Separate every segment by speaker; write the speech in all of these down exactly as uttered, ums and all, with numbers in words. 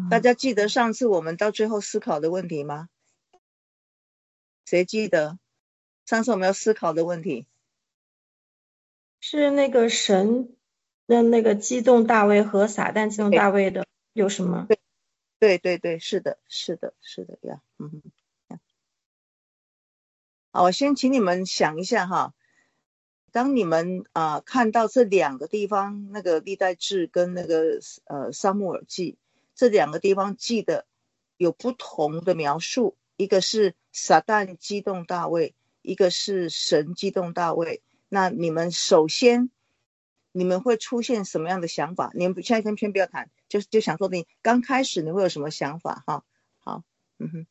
Speaker 1: 大家记得上次我们到最后思考的问题吗？谁记得上次我们要思考的问题？
Speaker 2: 是那个神的那个激动大卫和撒旦激动大卫的有什么？
Speaker 1: 对对对，是的是的是的呀。嗯哼，好，我先请你们想一下哈，当你们啊、呃、看到这两个地方，那个历代志跟那个呃撒母耳记这两个地方记的有不同的描述，一个是撒旦激动大卫，一个是神激动大卫。那你们首先你们会出现什么样的想法？你们现在先先不要谈，就就想说你刚开始你会有什么想法哈？好，嗯哼，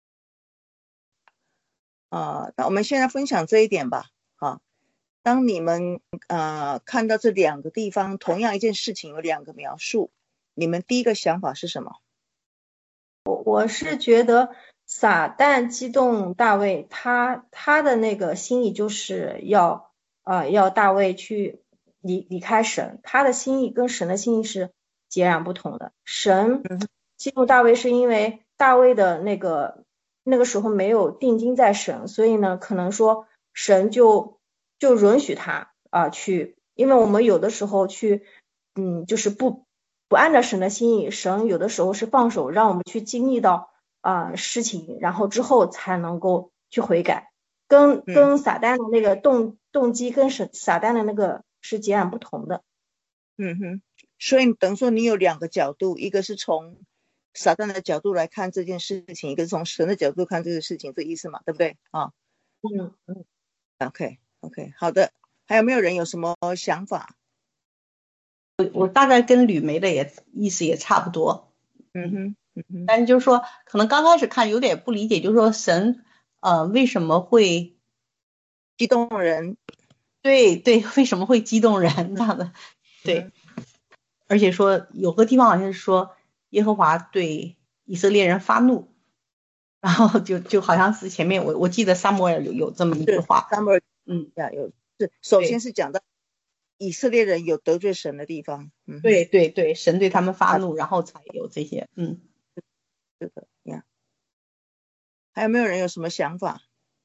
Speaker 1: 啊、那我们现在分享这一点吧。好，当你们呃看到这两个地方同样一件事情有两个描述，你们第一个想法是什么？
Speaker 2: 我是觉得撒旦激动大卫，他他的那个心意就是要呃要大卫去离离开神，他的心意跟神的心意是截然不同的。神激动大卫是因为大卫的那个那个时候没有定睛在神，所以呢可能说神就就允许他啊、呃、去，因为我们有的时候去嗯就是不不按照神的心意，神有的时候是放手让我们去经历到啊、呃、事情，然后之后才能够去悔改，跟
Speaker 1: 嗯
Speaker 2: 跟撒旦的那个动动机跟神撒旦的那个是截然不同的。
Speaker 1: 嗯哼，所以等于说你有两个角度，一个是从撒旦的角度来看这件事情，一个是从神的角度看这个事情，这意思嘛，对不对啊？
Speaker 2: 嗯嗯，
Speaker 1: OK OK，好的，还有没有人有什么想法？
Speaker 3: 我大概跟吕梅的也意思也差不多。
Speaker 1: 嗯哼嗯哼，
Speaker 3: 但是就是说可能刚开始看有点不理解，就是说神呃为什么会
Speaker 1: 激动人，
Speaker 3: 对对为什么会激动人这样的。对、
Speaker 1: 嗯、
Speaker 3: 而且说有个地方好像是说耶和华对以色列人发怒，然后就就好像是前面我我记得撒母耳有有这么一句
Speaker 1: 是
Speaker 3: 话。
Speaker 1: 撒母耳
Speaker 3: 嗯，
Speaker 1: 呀，有是首先
Speaker 3: 对
Speaker 1: 是讲到以色列人有得罪神的地方。嗯哼，
Speaker 3: 对对对，神对他们发怒，然后才有这些。嗯，
Speaker 1: 是的呀。还有没有人有什么想法？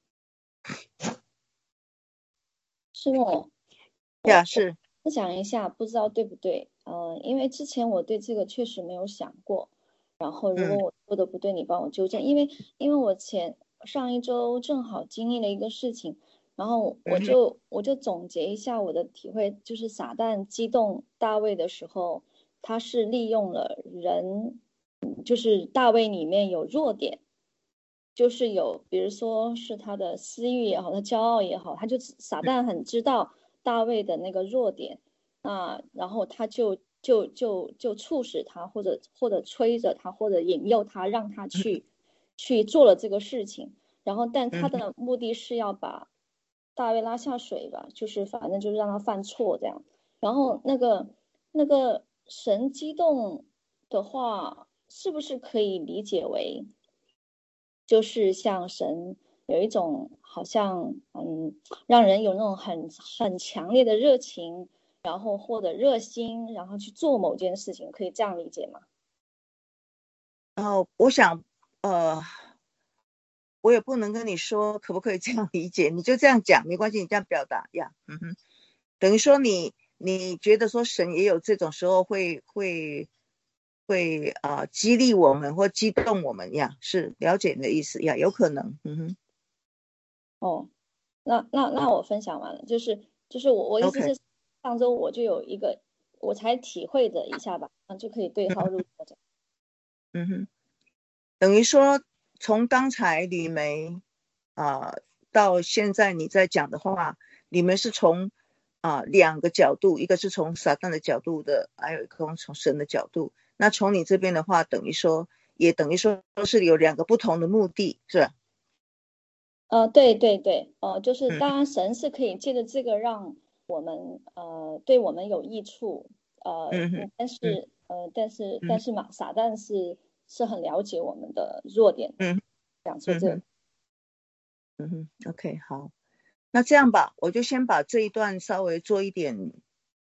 Speaker 4: 是我，我
Speaker 1: 呀，是，
Speaker 4: 我想一下，不知道对不对？嗯、呃，因为之前我对这个确实没有想过，然后如果
Speaker 1: 嗯
Speaker 4: 我说的不对，你帮我纠正，因为因为我前上一周正好经历了一个事情，然后我
Speaker 1: 嗯
Speaker 4: 就我就总结一下我的体会，就是撒旦激动大卫的时候，他是利用了人，就是大卫里面有弱点。就是有，比如说是他的私欲也好，他骄傲也好，他就撒旦很知道大卫的那个弱点啊，然后他就就就就促使他，或者或者催着他，或者引诱他，让他去去做了这个事情。然后，但他的目的是要把大卫拉下水吧，就是反正就是让他犯错这样。然后那个那个神激动的话，是不是可以理解为？就是像神有一种好像嗯，让人有那种很很强烈的热情，然后或者热心，然后去做某件事情，可以这样理解吗？
Speaker 1: 然后我想，呃，我也不能跟你说可不可以这样理解，你就这样讲没关系，你这样表达呀，嗯哼，等于说你你觉得说神也有这种时候会会会啊、呃、激励我们或激动我们呀，是了解你的意思呀，有可能，嗯哼
Speaker 4: 哦，那那那我分享完了，就是就是我我意思
Speaker 1: ，OK，
Speaker 4: 是上周我就有一个我才体会着一下吧，那就可以对号入座。
Speaker 1: 嗯哼，等于说从刚才李梅啊、呃、到现在你在讲的话，你们是从啊、呃、两个角度，一个是从撒旦的角度的，还有一个从神的角度。那从你这边的话，等于说也等于说是有两个不同的目的，是吧？
Speaker 4: 呃，对对对，呃，就是
Speaker 1: 嗯
Speaker 4: 当然神是可以借着这个让我们呃对我们有益处，呃，
Speaker 1: 嗯哼
Speaker 4: 但
Speaker 1: 嗯
Speaker 4: 是呃，但是但
Speaker 1: 嗯
Speaker 4: 是嘛，撒旦是是很了解我们的弱点的，
Speaker 1: 嗯
Speaker 4: 讲说这个。
Speaker 1: 嗯哼嗯哼，OK，好，那这样吧，我就先把这一段稍微做一点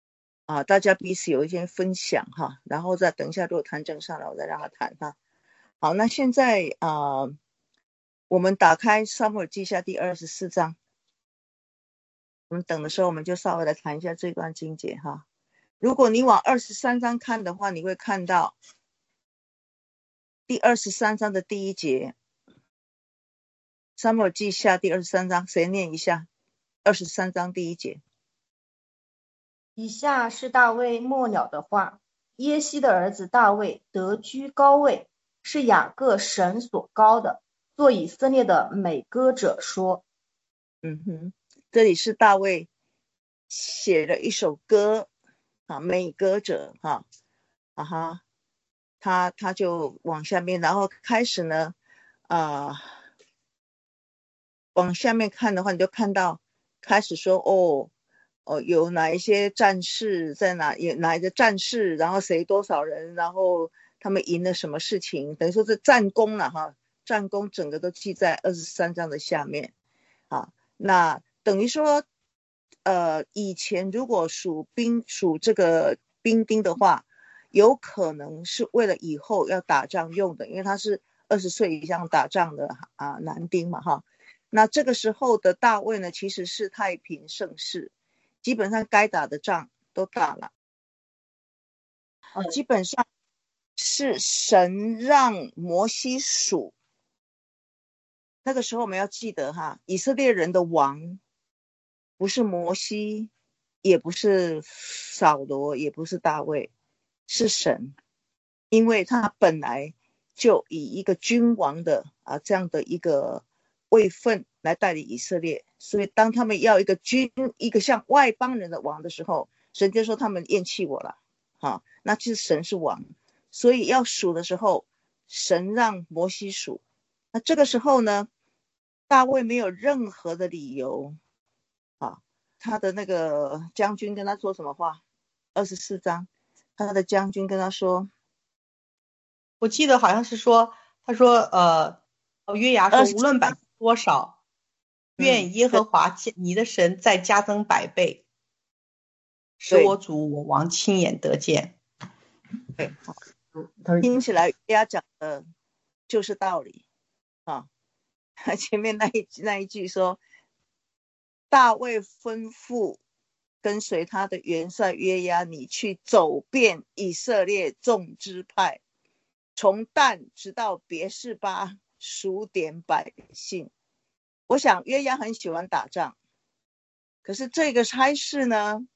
Speaker 1: 啊，大家彼此有一些分享哈，然后再等一下如果谭正上来我再让他谈哈。好，那现在啊、呃，我们打开撒母耳记下第二十四章，我们等的时候我们就稍微来谈一下这段经节哈。如果你往二十三章看的话，你会看到第二十三章的第一节，撒母耳记下第二十三章，谁念一下？二十三章第一节。
Speaker 2: 以下是大卫末了的话：耶西的儿子大卫得居高位，是雅各神所高的，做以色列的美歌者说。
Speaker 1: 嗯哼，这里是大卫写了一首歌啊，美歌者哈啊哈，他他就往下面，然后开始呢啊、呃，往下面看的话，你就看到开始说哦。哦，有哪一些战士在哪？有哪一个战士？然后谁多少人？然后他们赢了什么事情？等于说这战功了哈，战功整个都记在二十三章的下面啊。那等于说，呃，以前如果数兵数这个兵丁的话，有可能是为了以后要打仗用的，因为他是二十岁以上打仗的啊男丁嘛哈。那这个时候的大卫呢，其实是太平盛世。基本上该打的仗都打了，基本上是神让摩西数。那个时候我们要记得哈，以色列人的王不是摩西，也不是扫罗，也不是大卫，是神，因为他本来就以一个君王的啊这样的一个位分来带领以色列，所以当他们要一个君，一个像外邦人的王的时候，神就说他们厌弃我了，啊，那其实神是王，所以要数的时候，神让摩西数。那这个时候呢，大卫没有任何的理由，啊，他的那个将军跟他说什么话？二十四章，他的将军跟他说，
Speaker 3: 我记得好像是说，他说，呃，约押说，无论百姓多少，愿耶和华你的神再加增百倍，使我主我王亲眼得见。
Speaker 1: 对，听起来约押讲的就是道理啊。前面那一那一句说，大卫吩咐跟随他的元帅约押，你去走遍以色列众支派，从但直到别是巴，数点百姓。我想约押很喜欢打仗，可是这个差事呢，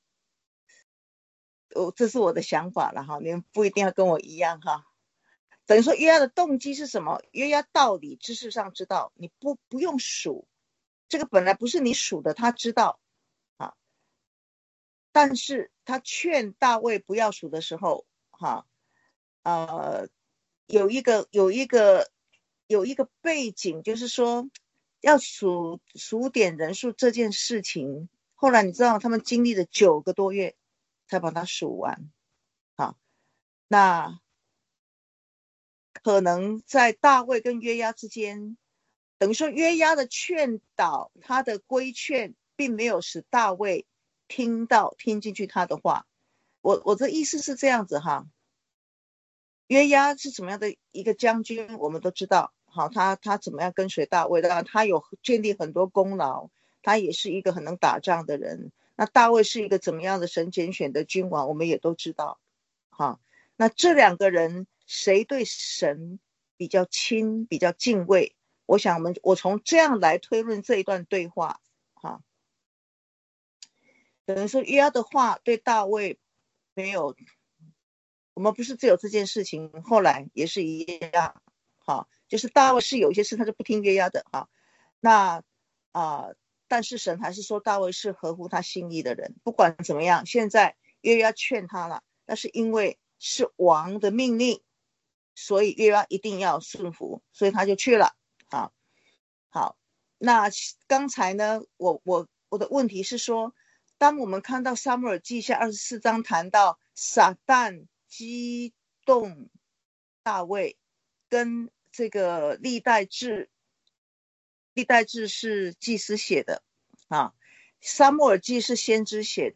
Speaker 1: 哦，这是我的想法了哈，你们不一定要跟我一样哈。等于说约押的动机是什么？约押道理知识上知道，你不不用数，这个本来不是你数的，他知道啊。但是他劝大卫不要数的时候，哈，呃，有一个有一个有一个背景，就是说要数数点人数这件事情，后来你知道他们经历了九个多月才把它数完，啊，那可能在大卫跟约押之间，等于说约押的劝导，他的规劝，并没有使大卫听到听进去他的话。我我的意思是这样子哈，约押是怎么样的一个将军，我们都知道，好，他他怎么样跟随大卫的，他有建立很多功劳，他也是一个很能打仗的人。那大卫是一个怎么样的神拣选的君王，我们也都知道。好，那这两个人谁对神比较亲，比较敬畏？我想我们我从这样来推论这一段对话，哈，等于说约押的话对大卫没有，我们不是只有这件事情，后来也是一样，好，就是大卫是有一些事他是不听约押的，哈，那啊、呃，但是神还是说大卫是合乎他心意的人，不管怎么样，现在约押劝他了，但是因为是王的命令，所以约押一定要顺服，所以他就去了。好，好，那刚才呢，我我我的问题是说，当我们看到撒母耳记下二十四章谈到撒旦激动大卫，跟这个历代志，历代志是祭司写的啊，撒母耳记是先知写的。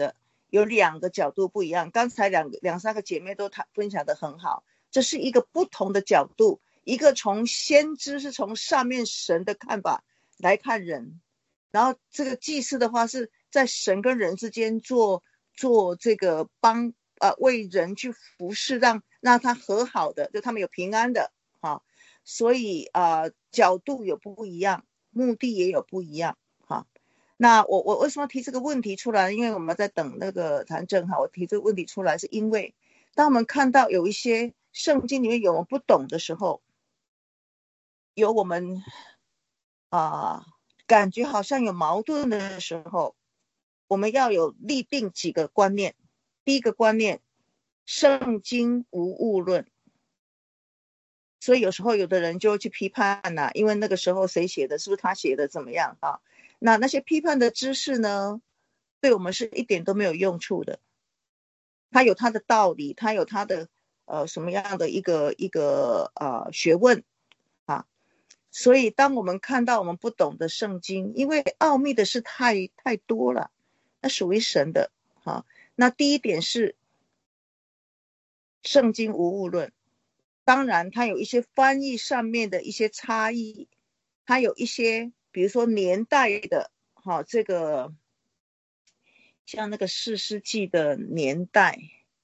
Speaker 1: 有两个角度不一样。刚才两个两三个姐妹都谈分享的很好，这是一个不同的角度，一个从先知是从上面神的看法来看人，然后这个祭司的话是在神跟人之间做做这个帮呃为人去服侍，让让他和好的，就他们有平安的啊，所以啊、呃、角度有不一样，目的也有不一样哈。那我我为什么提这个问题出来？因为我们在等那个谭正哈，我提这个问题出来是因为当我们看到有一些圣经里面有我们不懂的时候，有我们啊、呃、感觉好像有矛盾的时候，我们要有立定几个观念。第一个观念，圣经无误论。所以有时候有的人就会去批判啊，因为那个时候谁写的，是不是他写的怎么样啊？那那些批判的知识呢，对我们是一点都没有用处的。他有他的道理，他有他的呃什么样的一个一个呃学问啊。所以当我们看到我们不懂的圣经，因为奥秘的事太太多了，那属于神的啊。那第一点是圣经无误论。当然它有一些翻译上面的一些差异，它有一些比如说年代的哈，这个像那个士师记的年代，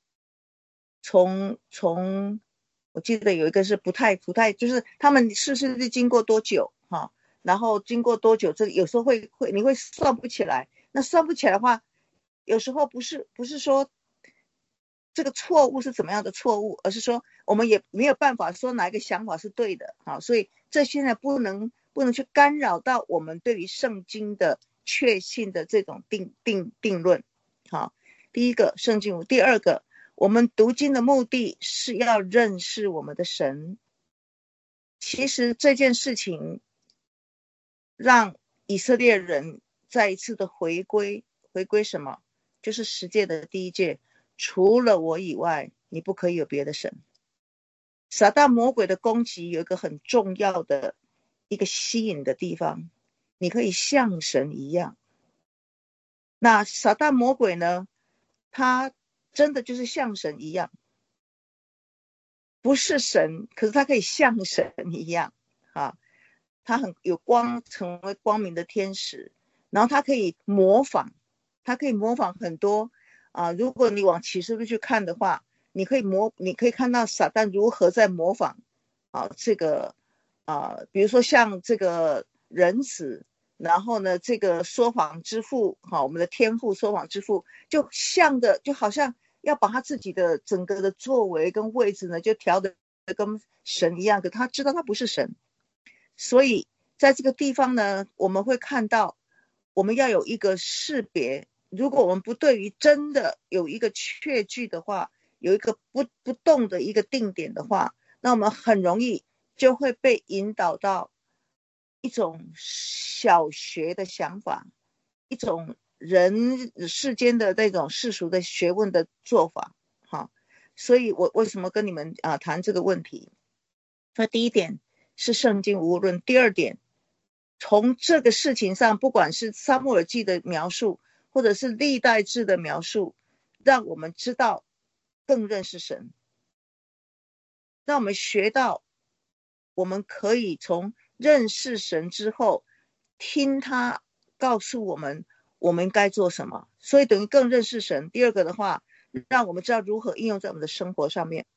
Speaker 1: 从从我记得有一个是不太不太，就是他们士师记经过多久哈，然后经过多久，这个有时候会会你会算不起来。那算不起来的话，有时候不是不是说这个错误是怎么样的错误，而是说我们也没有办法说哪一个想法是对的啊，所以这现在不能不能去干扰到我们对于圣经的确信的这种定定定论。好，第一个圣经，第二个我们读经的目的是要认识我们的神。其实这件事情让以色列人再一次的回归，回归什么？就是十诫的第一诫，除了我以外，你不可以有别的神。撒旦魔鬼的攻击有一个很重要的一个吸引的地方，你可以像神一样。那撒旦魔鬼呢，他真的就是像神一样，不是神，可是他可以像神一样啊，他很有光，成为光明的天使，然后他可以模仿，他可以模仿很多啊。如果你往启示录去看的话，你可以模，你可以看到撒旦如何在模仿啊，这个啊，比如说像这个人子，然后呢，这个说谎之父，哈、啊，我们的天父说谎之父，就像的，就好像要把他自己的整个的作为跟位置呢，就调的跟神一样，可他知道他不是神。所以在这个地方呢，我们会看到我们要有一个识别，如果我们不对于真的有一个确据的话，有一个不不动的一个定点的话，那我们很容易就会被引导到一种小学的想法，一种人世间的那种世俗的学问的做法。好，所以我为什么跟你们啊谈这个问题？那第一点是圣经无误论，第二点从这个事情上，不管是撒母耳记的描述或者是历代志的描述，让我们知道更认识神，让我们学到我们可以从认识神之后听他告诉我们我们该做什么，所以等于更认识神。第二个的话，让我们知道如何应用在我们的生活上面。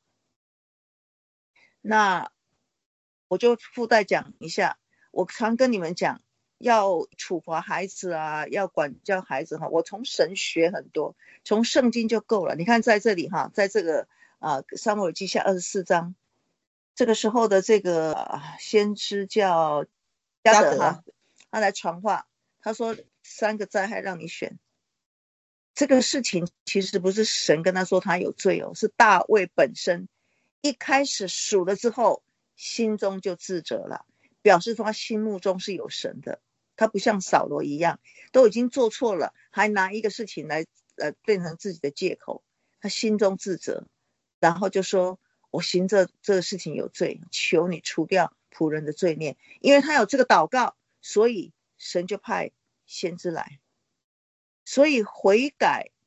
Speaker 1: 那我就附带讲一下，我常跟你们讲要处罚孩子啊，要管教孩子哈，我从神学很多，从圣经就够了。你看在这里哈，在这个啊撒母耳记下二十四章，这个时候的这个先知叫迦得哈，他来传话，他说三个灾害让你选。这个事情其实不是神跟他说他有罪哦，是大卫本身一开始数了之后心中就自责了，表示说他心目中是有神的，他不像扫罗一样都已经做错了，还拿一个事情来呃变成自己的借口，他心中自责，然后就说我行这这个事情有罪，求你除掉仆人的罪孽。因为他有这个祷告，所以神就派先知来。所以悔改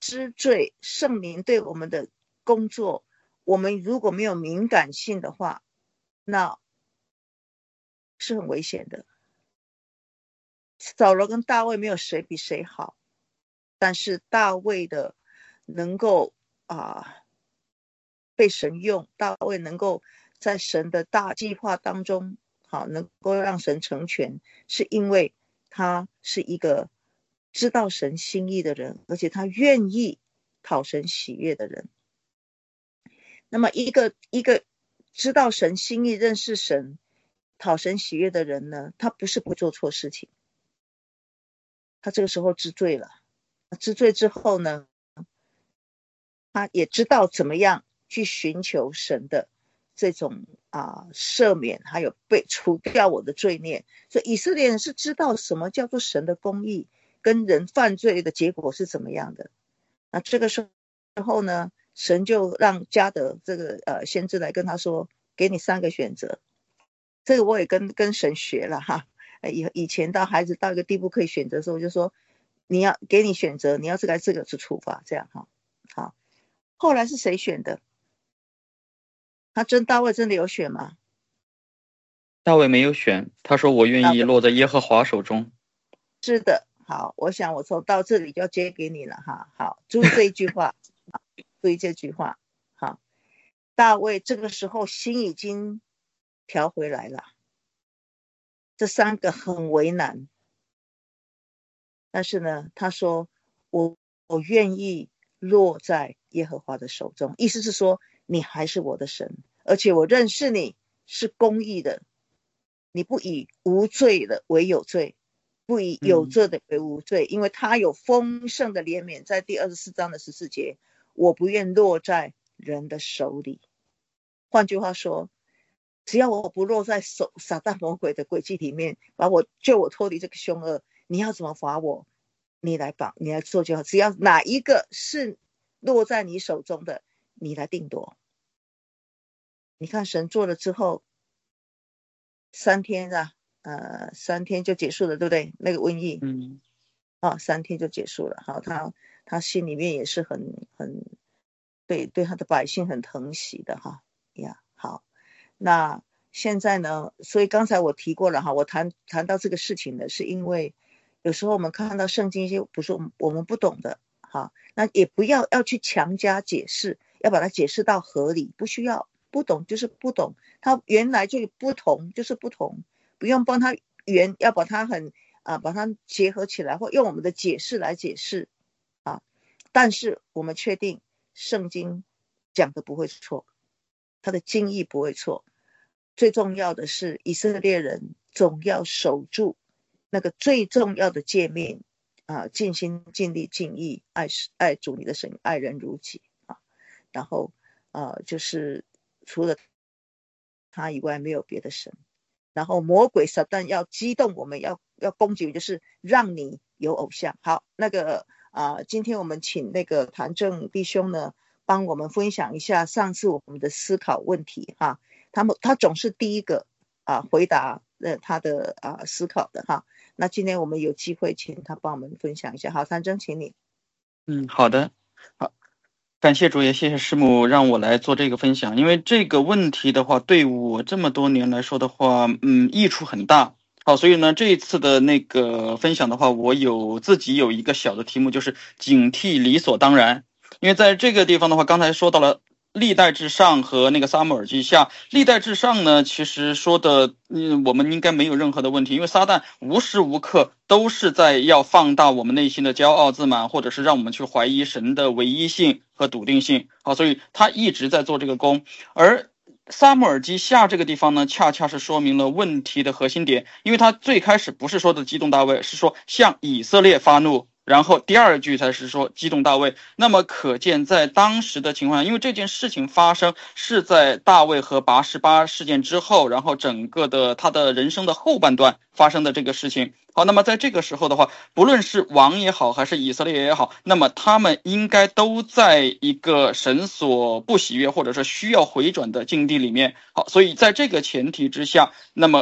Speaker 1: 知罪，圣灵对我们的工作，我们如果没有敏感性的话，那是很危险的。扫罗跟大卫没有谁比谁好，但是大卫的能够啊被神用，大卫能够在神的大计划当中，好能够让神成全，是因为他是一个知道神心意的人，而且他愿意讨神喜悦的人。那么一个一个知道神心意、认识神、讨神喜悦的人呢，他不是不会做错事情，他这个时候知罪了，知罪之后呢，他也知道怎么样去寻求神的这种啊赦免，还有被除掉我的罪孽。所以以色列人是知道什么叫做神的公义，跟人犯罪的结果是怎么样的。那这个时候呢，神就让迦得这个呃先知来跟他说，给你三个选择。这个我也跟跟神学了哈。以以前到孩子到一个地步可以选择的时候，我就说你要给你选择，你要这个这个是处罚，这样哈。好，后来是谁选的？他真大卫真的有选吗？
Speaker 5: 大卫没有选，他说我愿意落在耶和华手中。
Speaker 1: 是的，好，我想我从到这里就要接给你了哈。好，注意这一句话，注意这句话。好，大卫这个时候心已经调回来了。这三个很为难，但是呢，他说我我愿意落在耶和华的手中，意思是说你还是我的神，而且我认识你是公义的，你不以无罪的为有罪，不以有罪的为无罪，嗯、因为他有丰盛的怜悯，在第二十四章的十四节，我不愿落在人的手里。换句话说，只要我不落在手撒旦魔鬼的诡计里面，把我救我脱离这个凶恶，你要怎么罚我，你来绑，你来做就好。只要哪一个是落在你手中的，你来定夺。你看神做了之后，三天啊，呃，三天就结束了，对不对？那个瘟疫，
Speaker 5: 嗯，
Speaker 1: 啊，三天就结束了。好，他他心里面也是很很对对他的百姓很疼惜的哈呀。好。那现在呢，所以刚才我提过了哈，我谈谈到这个事情呢，是因为有时候我们看到圣经一些不是我们不懂的哈，那也不要要去强加解释，要把它解释到合理，不需要，不懂就是不懂，它原来就不同就是不同，不用帮它原要把它很啊把它结合起来，或用我们的解释来解释啊，但是我们确定圣经讲的不会错，他的经义不会错，最重要的是以色列人总要守住那个最重要的诫命啊，尽心尽力尽意爱爱主你的神，爱人如己啊。然后啊，就是除了他以外没有别的神。然后魔鬼撒旦要激动我们，要要攻击，就是让你有偶像。好，那个啊，今天我们请那个谭正弟兄呢，帮我们分享一下上次我们的思考问题哈，他们他总是第一个啊回答呃他的啊思考的哈，那今天我们有机会请他帮我们分享一下。好，谭正，请你。
Speaker 5: 嗯，好的，好，感谢主，也谢谢师母让我来做这个分享，因为这个问题的话，对我这么多年来说的话，嗯，益处很大。好，所以呢，这一次的那个分享的话，我有自己有一个小的题目，就是警惕理所当然。因为在这个地方的话，刚才说到了历代至上和那个撒母耳记下。历代至上呢，其实说的嗯，我们应该没有任何的问题，因为撒旦无时无刻都是在要放大我们内心的骄傲自满，或者是让我们去怀疑神的唯一性和笃定性。好，所以他一直在做这个工。而撒母耳记下这个地方呢，恰恰是说明了问题的核心点，因为他最开始不是说的激动大卫，是说向以色列发怒，然后第二句才是说激动大卫。那么可见在当时的情况下，因为这件事情发生是在大卫和拔示巴事件之后，然后整个的他的人生的后半段发生的这个事情。好，那么在这个时候的话，不论是王也好还是以色列也好，那么他们应该都在一个神所不喜悦或者是需要回转的境地里面。好，所以在这个前提之下，那么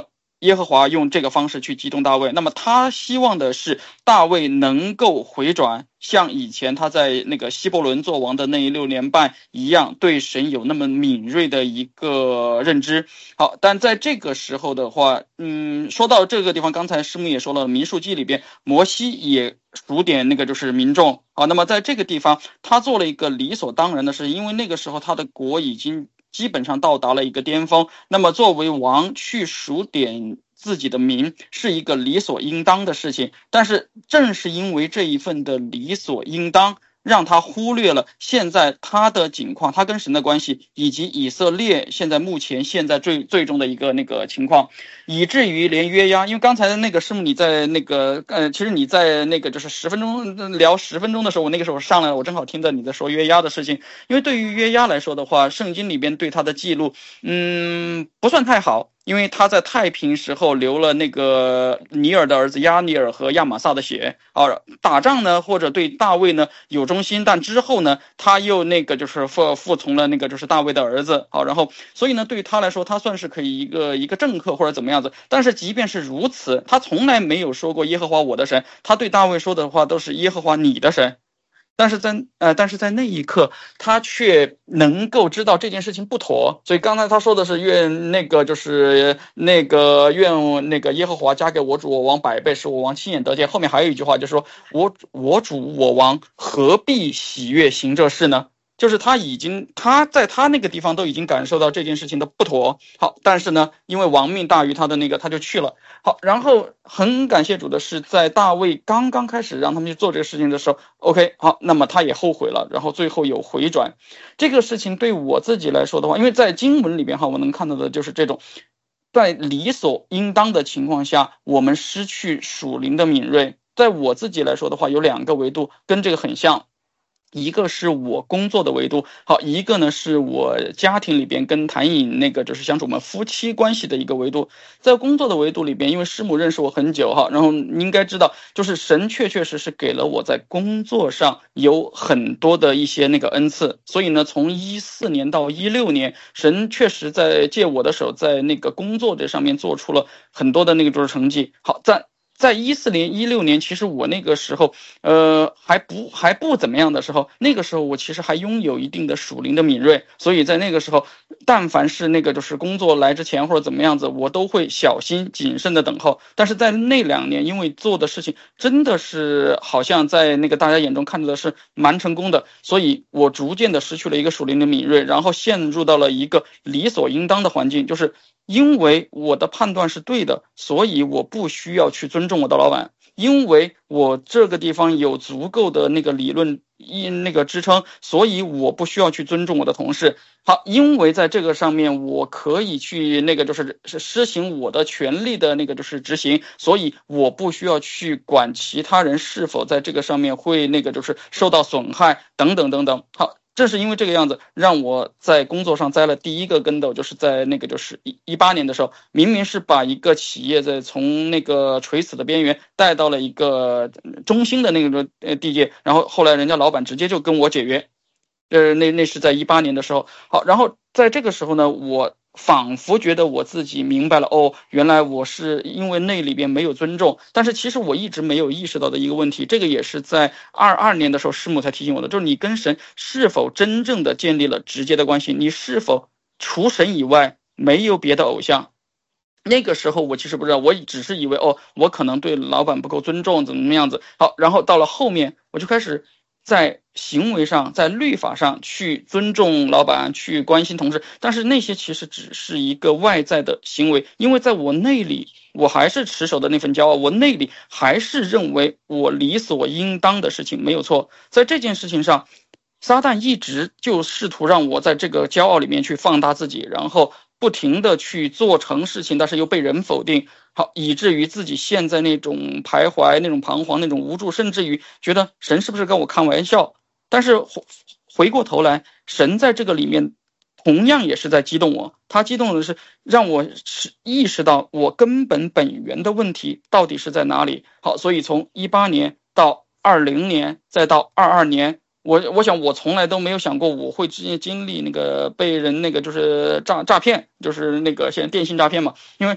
Speaker 5: 耶和华用这个方式去激动大卫，那么他希望的是大卫能够回转，像以前他在那个希伯伦做王的那六年半一样，对神有那么敏锐的一个认知。好，但在这个时候的话，嗯，说到这个地方，刚才师母也说了，民数记里边摩西也数点那个就是民众。好，那么在这个地方他做了一个理所当然的事，因为那个时候他的国已经基本上到达了一个巅峰，那么作为王去数点自己的民是一个理所应当的事情，但是正是因为这一份的理所应当，让他忽略了现在他的境况，他跟神的关系，以及以色列现在目前现在最最终的一个那个情况，以至于连约押，因为刚才的那个师母你在那个呃，其实你在那个就是十分钟聊十分钟的时候，我那个时候上来了，我正好听到你在说约押的事情，因为对于约押来说的话，圣经里边对他的记录，嗯，不算太好。因为他在太平时候流了那个尼尔的儿子亚尼尔和亚玛撒的血啊，打仗呢或者对大卫呢有忠心，但之后呢他又那个就是服服从了那个就是大卫的儿子啊，然后所以呢对于他来说他算是可以一个一个政客或者怎么样子，但是即便是如此，他从来没有说过耶和华我的神，他对大卫说的话都是耶和华你的神。但是在呃，但是在那一刻，他却能够知道这件事情不妥。所以刚才他说的是愿那个就是那个愿那个耶和华加给我主我王百倍，使我王亲眼得见。后面还有一句话，就是说我我主我王何必喜悦行这事呢？就是他已经他在他那个地方都已经感受到这件事情的不妥。好，但是呢，因为王命大于他的那个，他就去了。好，然后很感谢主的是，在大卫刚刚开始让他们去做这个事情的时候 ，OK， 好，那么他也后悔了，然后最后有回转。这个事情对我自己来说的话，因为在经文里边哈，我能看到的就是这种在理所应当的情况下，我们失去属灵的敏锐。在我自己来说的话，有两个维度跟这个很像。一个是我工作的维度，好，一个呢是我家庭里边跟谭颖那个就是相处我们夫妻关系的一个维度。在工作的维度里边，因为师母认识我很久哈，然后你应该知道，就是神确确实实给了我在工作上有很多的一些那个恩赐，所以呢，从一四年到一六年，神确实在借我的手，在那个工作这上面做出了很多的那个就是成绩。好，在在一四年、一六年，其实我那个时候，呃，还不还不怎么样的时候，那个时候我其实还拥有一定的属灵的敏锐，所以在那个时候，但凡是那个就是工作来之前或者怎么样子，我都会小心谨慎的等候。但是在那两年，因为做的事情真的是好像在那个大家眼中看着的是蛮成功的，所以我逐渐的失去了一个属灵的敏锐，然后陷入到了一个理所应当的环境，就是因为我的判断是对的，所以我不需要去尊重我的老板，因为我这个地方有足够的那个理论那个支撑，所以我不需要去尊重我的同事。好，因为在这个上面我可以去那个就是施行我的权利的那个就是执行，所以我不需要去管其他人是否在这个上面会那个就是受到损害等等等等。好，正是因为这个样子，让我在工作上栽了第一个跟斗，就是在那个就是一一八年的时候，明明是把一个企业在从那个垂死的边缘带到了一个中心的那个呃地界，然后后来人家老板直接就跟我解约，呃，那那是在一八年的时候。好，然后在这个时候呢，我仿佛觉得我自己明白了，哦，原来我是因为那里边没有尊重，但是其实我一直没有意识到的一个问题，这个也是在二二年的时候师母才提醒我的，就是你跟神是否真正的建立了直接的关系，你是否除神以外没有别的偶像。那个时候我其实不知道，我只是以为哦，我可能对老板不够尊重怎么样子。好，然后到了后面我就开始在行为上在律法上去尊重老板，去关心同事，但是那些其实只是一个外在的行为，因为在我内里我还是持守的那份骄傲，我内里还是认为我理所应当的事情没有错。在这件事情上，撒旦一直就试图让我在这个骄傲里面去放大自己，然后不停的去做成事情，但是又被人否定，好，以至于自己陷在那种徘徊、那种彷徨、那种无助，甚至于觉得神是不是跟我开玩笑。但是回过头来，神在这个里面同样也是在激动我，他激动的是让我意识到我根本本源的问题到底是在哪里。好，所以从一八年到二零年再到二二年，我我想我从来都没有想过我会经经历那个被人那个就是诈诈骗，就是那个现在电信诈骗嘛。因为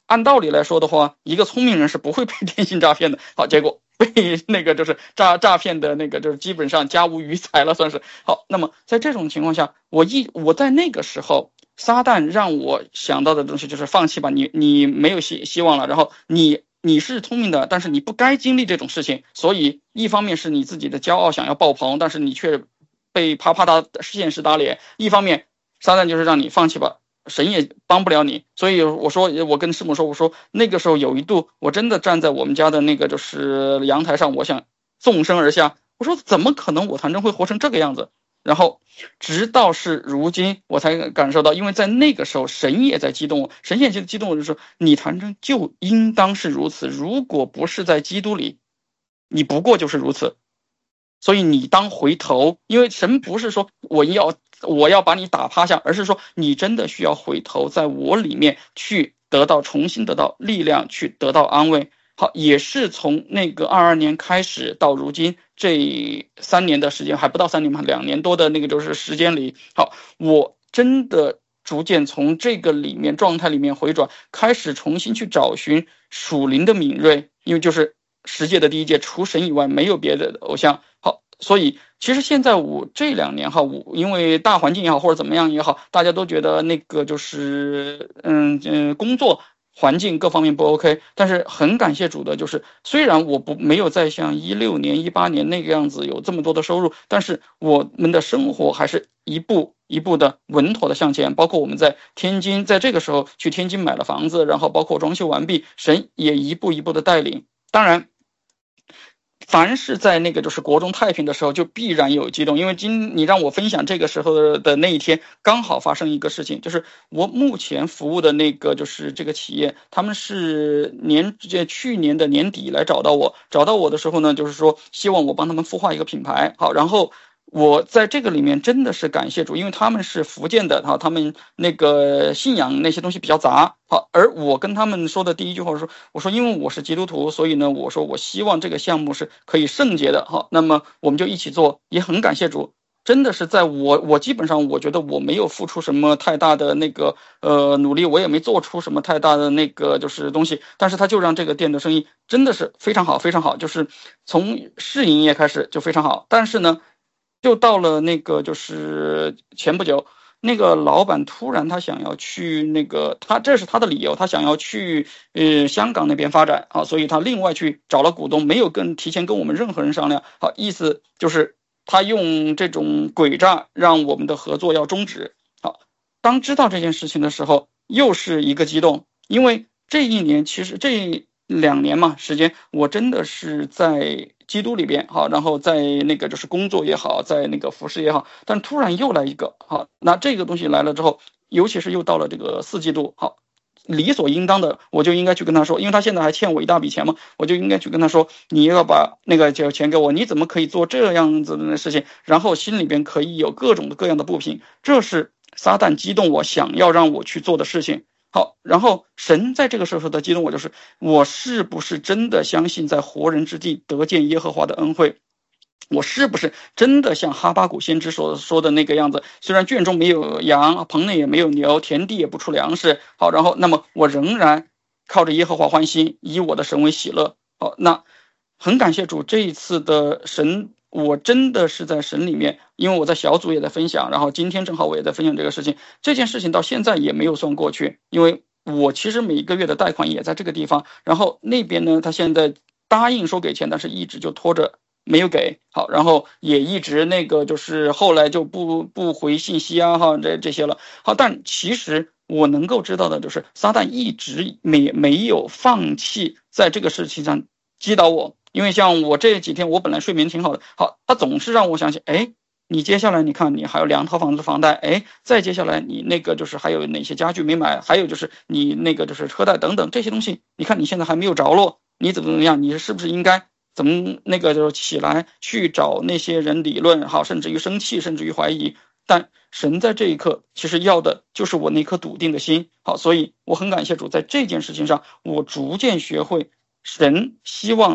Speaker 5: 按道理来说的话，一个聪明人是不会被电信诈骗的。好，结果被那个就是诈诈骗的那个就是基本上家无余财了，算是。好，那么在这种情况下，我一我在那个时候，撒旦让我想到的东西就是放弃吧，你你没有希希望了，然后你你是聪明的，但是你不该经历这种事情，所以一方面是你自己的骄傲想要爆棚，但是你却被啪啪打现实打脸，一方面撒旦就是让你放弃吧，神也帮不了你。所以我说，我跟师母说，我说那个时候有一度我真的站在我们家的那个就是阳台上，我想纵身而下，我说怎么可能我谭真会活成这个样子。然后直到是如今我才感受到，因为在那个时候神也在激动我，神也激动我，就是说你谭真就应当是如此，如果不是在基督里，你不过就是如此，所以你当回头。因为神不是说我要我要把你打趴下，而是说你真的需要回头，在我里面去得到重新得到力量，去得到安慰。好，也是从那个二二年开始到如今这三年的时间，还不到三年嘛，两年多的那个就是时间里，好，我真的逐渐从这个里面状态里面回转，开始重新去找寻属灵的敏锐，因为就是世界的第一届，除神以外没有别的偶像。好，所以其实现在我这两年哈，我因为大环境也好或者怎么样也好，大家都觉得那个就是嗯嗯工作环境各方面不 OK， 但是很感谢主的就是，虽然我不没有再像一六年一八年那个样子有这么多的收入，但是我们的生活还是一步一步的稳妥的向前。包括我们在天津，在这个时候去天津买了房子，然后包括装修完毕，神也一步一步的带领。当然凡是在那个就是国中太平的时候，就必然有激动。因为今你让我分享这个时候的那一天，刚好发生一个事情，就是我目前服务的那个就是这个企业，他们是年去年的年底来找到我，找到我的时候呢，就是说希望我帮他们孵化一个品牌。好，然后我在这个里面真的是感谢主，因为他们是福建的，哈，他们那个信仰那些东西比较杂，好，而我跟他们说的第一句话说，我说因为我是基督徒，所以呢，我说我希望这个项目是可以圣洁的，好，那么我们就一起做，也很感谢主，真的是在我我基本上我觉得我没有付出什么太大的那个呃努力，我也没做出什么太大的那个就是东西，但是他就让这个店的生意真的是非常好非常好，就是从试营业开始就非常好，但是呢。就到了那个就是前不久，那个老板突然他想要去那个他这是他的理由，他想要去呃香港那边发展啊，所以他另外去找了股东，没有跟提前跟我们任何人商量，好，意思就是他用这种诡诈让我们的合作要终止。好，当知道这件事情的时候，又是一个激动，因为这一年其实这两年嘛时间，我真的是在基督里边，好，然后在那个就是工作也好，在那个服饰也好，但突然又来一个，好，那这个东西来了之后，尤其是又到了这个四季度，好，理所应当的我就应该去跟他说，因为他现在还欠我一大笔钱嘛，我就应该去跟他说，你要把那个钱给我，你怎么可以做这样子的事情？然后心里边可以有各种各样的不平，这是撒旦激动我想要让我去做的事情。好，然后神在这个时候的激动我，就是我是不是真的相信在活人之地得见耶和华的恩惠？我是不是真的像哈巴谷先知所说的那个样子？虽然圈中没有羊，棚内也没有牛，田地也不出粮食。好，然后那么我仍然靠着耶和华欢心，以我的神为喜乐。好，那很感谢主，这一次的神。我真的是在神里面，因为我在小组也在分享，然后今天正好我也在分享这个事情，这件事情到现在也没有算过去，因为我其实每一个月的贷款也在这个地方，然后那边呢他现在答应说给钱，但是一直就拖着没有给，好，然后也一直那个就是后来就不不回信息啊哈这这些了，好，但其实我能够知道的就是撒旦一直没没有放弃在这个事情上击倒我。因为像我这几天我本来睡眠挺好的，好，他总是让我想起，哎，你接下来你看你还有两套房子房贷，哎，再接下来你那个就是还有哪些家具没买，还有就是你那个就是车贷等等这些东西，你看你现在还没有着落，你怎么怎么样，你是不是应该怎么那个就是起来去找那些人理论，好，甚至于生气，甚至于怀疑。但神在这一刻其实要的就是我那颗笃定的心，好，所以我很感谢主，在这件事情上我逐渐学会神希望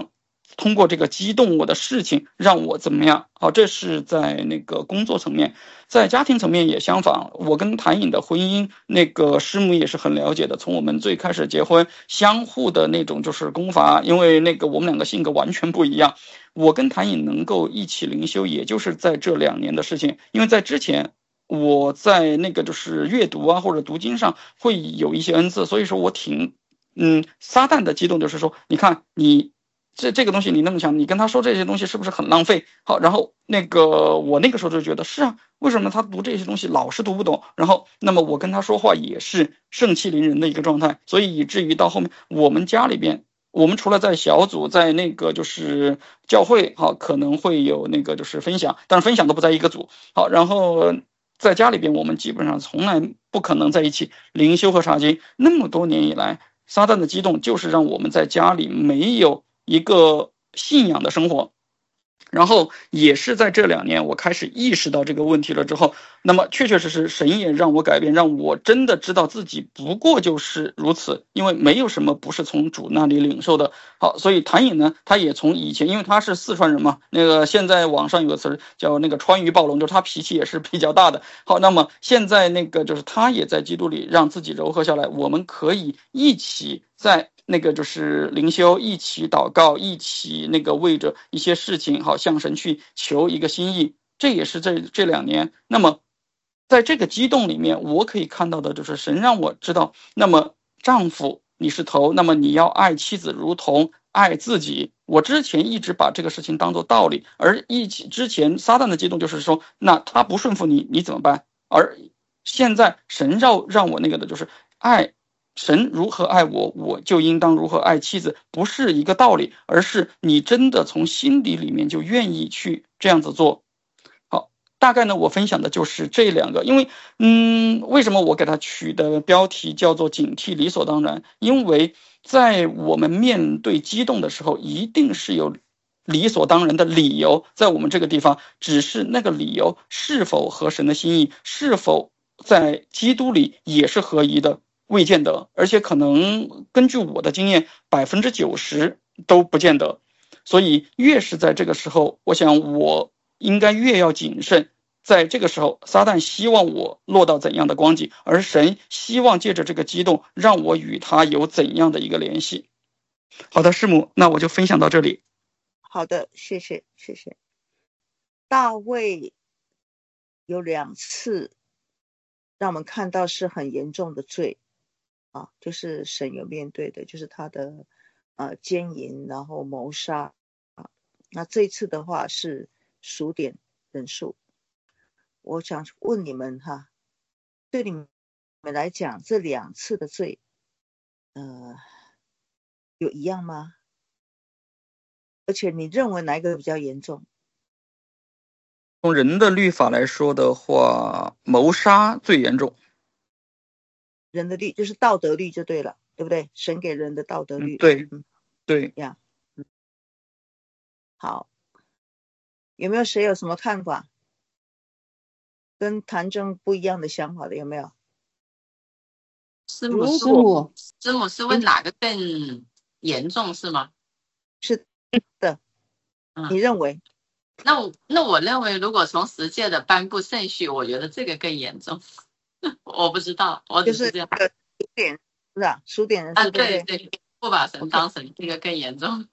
Speaker 5: 通过这个激动我的事情让我怎么样。好，这是在那个工作层面。在家庭层面也相反，我跟谭颖的婚姻，那个师母也是很了解的。从我们最开始结婚，相互的那种就是攻伐，因为那个我们两个性格完全不一样。我跟谭颖能够一起灵修，也就是在这两年的事情。因为在之前，我在那个就是阅读啊或者读经上会有一些恩赐，所以说我挺嗯撒旦的激动，就是说，你看你。这这个东西你那么强，你跟他说这些东西是不是很浪费？好，然后那个我那个时候就觉得是啊，为什么他读这些东西老是读不懂？然后那么我跟他说话也是盛气凌人的一个状态，所以以至于到后面我们家里边，我们除了在小组，在那个就是教会，好可能会有那个就是分享，但是分享都不在一个组。好，然后在家里边我们基本上从来不可能在一起灵修和查经。那么多年以来，撒旦的激动就是让我们在家里没有一个信仰的生活。然后也是在这两年我开始意识到这个问题了之后，那么确确实实神也让我改变，让我真的知道自己不过就是如此，因为没有什么不是从主那里领受的。好，所以谭颖呢，他也从以前，因为他是四川人嘛，那个现在网上有个词叫那个川渝暴龙，就是他脾气也是比较大的。好，那么现在那个就是他也在基督里让自己柔和下来，我们可以一起在那个就是灵修，一起祷告，一起那个为着一些事情好向神去求一个心意。这也是这这两年，那么在这个激动里面，我可以看到的就是神让我知道，那么丈夫你是头，那么你要爱妻子如同爱自己。我之前一直把这个事情当作道理，而一起之前撒旦的激动就是说，那他不顺服你，你怎么办？而现在神让让我那个的就是爱。神如何爱我，我就应当如何爱妻子，不是一个道理，而是你真的从心底里面就愿意去这样子做。好，大概呢，我分享的就是这两个。因为，嗯，为什么我给它取的标题叫做警惕理所当然？因为在我们面对激动的时候，一定是有理所当然的理由在我们这个地方，只是那个理由是否合神的心意，是否在基督里也是合宜的，未见得，而且可能根据我的经验，百分之九十都不见得。所以越是在这个时候，我想我应该越要谨慎。在这个时候，撒旦希望我落到怎样的光景，而神希望借着这个激动，让我与他有怎样的一个联系。好的，师母，那我就分享到这里。
Speaker 1: 好的，谢谢谢谢。大卫有两次让我们看到是很严重的罪啊，就是神有面对的，就是他的呃奸淫，然后谋杀啊。那这一次的话是数点人数。我想问你们哈，对你们来讲，这两次的罪，呃，有一样吗？而且你认为哪一个比较严重？
Speaker 5: 从人的律法来说的话，谋杀最严重。
Speaker 1: 人的律就是道德律就对了，对不对？神给人的道德律。
Speaker 5: 嗯、对，嗯、对
Speaker 1: 呀、嗯。好，有没有谁有什么看法？跟谭正不一样的想法的有没有？
Speaker 6: 师母，师母，师母是问哪个更严重是吗？
Speaker 1: 是的，
Speaker 6: 嗯、
Speaker 1: 你认为？
Speaker 6: 那我那我认为，如果从十诫的颁布顺序，我觉得这个更严重。我不知道，我只是这样。
Speaker 1: 就是数点是吧？数点人数、
Speaker 6: 啊，对
Speaker 1: 对
Speaker 6: 对，不把神当神，这个更严重。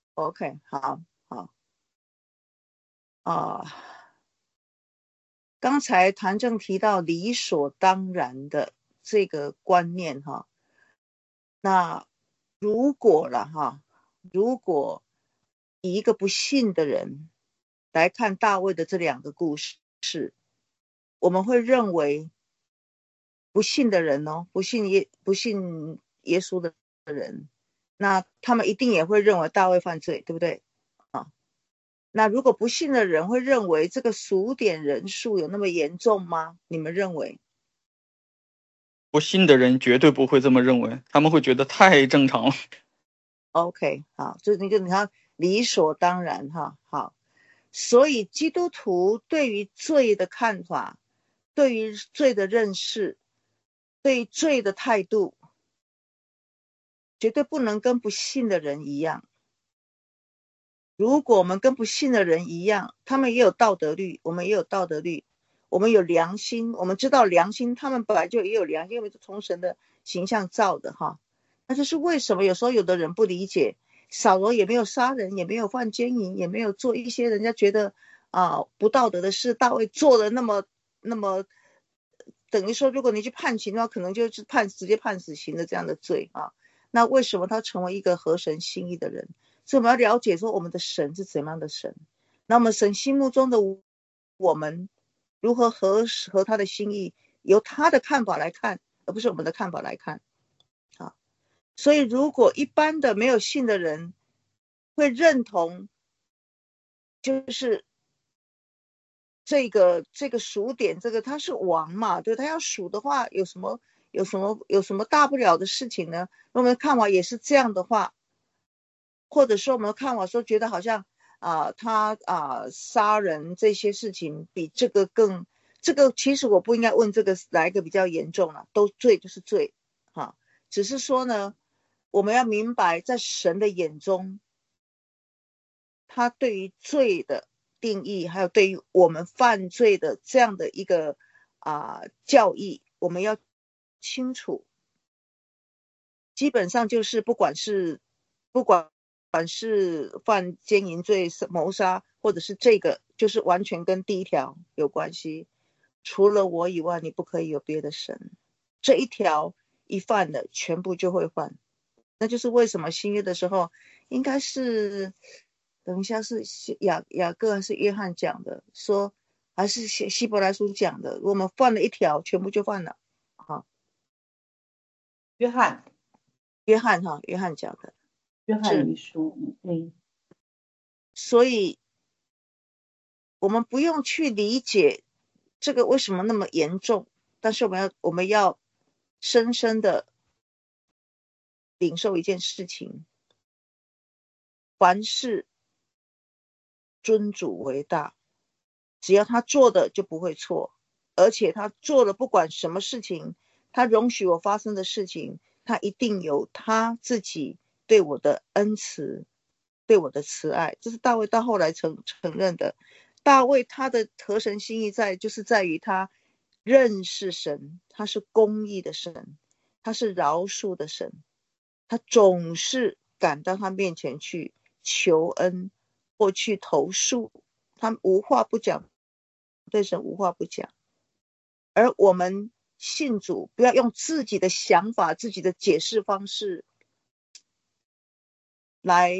Speaker 1: OK， 好好啊。刚才谭正提到理所当然的这个观念哈，那如果了哈，如果以一个不信的人来看大卫的这两个故事，我们会认为不信的人哦，不信耶不信耶稣的人，那他们一定也会认为大卫犯罪，对不对啊？那如果不信的人会认为这个数点人数有那么严重吗？你们认为？
Speaker 5: 不信的人绝对不会这么认为，他们会觉得太正常了。
Speaker 1: OK， 好，就你就你看理所当然哈，好，所以基督徒对于罪的看法，对于罪的认识，对于罪的态度，绝对不能跟不信的人一样。 如果我们跟不信的人一样，他们也有道德律，我们也有道德律，我们有良心，我们知道良心，他们本来就也有良心，因为是从神的形象造的哈。那就是为什么有时候有的人不理解，扫罗也没有杀人，也没有犯奸淫，也没有做一些人家觉得啊、呃、不道德的事，大卫做的那么那么，等于说如果你去判刑的话，可能就是判直接判死刑的这样的罪啊。那为什么他成为一个合神心意的人？所以我们要了解说我们的神是怎样的神，那么神心目中的我们如何合合他的心意，由他的看法来看，而不是我们的看法来看啊。所以如果一般的没有信的人会认同就是这个这个数点，这个他是王嘛，对，他要数的话有什么有什么有什么大不了的事情呢？我们看法也是这样的话，或者说我们看法说觉得好像啊、呃、他啊、呃、杀人这些事情比这个更，这个其实我不应该问这个哪一个比较严重了，都罪就是罪哈，只是说呢我们要明白在神的眼中，他对于罪的定义，还有对于我们犯罪的这样的一个啊、呃、教义，我们要清楚。基本上就是不管是不管是犯奸淫罪、谋杀，或者是这个，就是完全跟第一条有关系。除了我以外，你不可以有别的神。这一条一犯了，全部就会犯。那就是为什么新约的时候，应该是等一下是雅雅各还是约翰讲的，说还是希伯来书讲的，我们犯了一条，全部就犯了。啊，
Speaker 3: 约翰。
Speaker 1: 约翰哈，约翰讲的，
Speaker 7: 约翰一书，对。
Speaker 1: 所以我们不用去理解这个为什么那么严重，但是我们要我们要深深的领受一件事情，凡事尊主为大，只要他做的就不会错，而且他做了不管什么事情，他容许我发生的事情，他一定有他自己对我的恩慈，对我的慈爱，这是大卫到后来承承认的。大卫他的合神心意在就是在于他认识神，他是公义的神，他是饶恕的神，他总是赶到他面前去求恩或去投诉，他无话不讲，对神无话不讲。而我们信主，不要用自己的想法、自己的解释方式来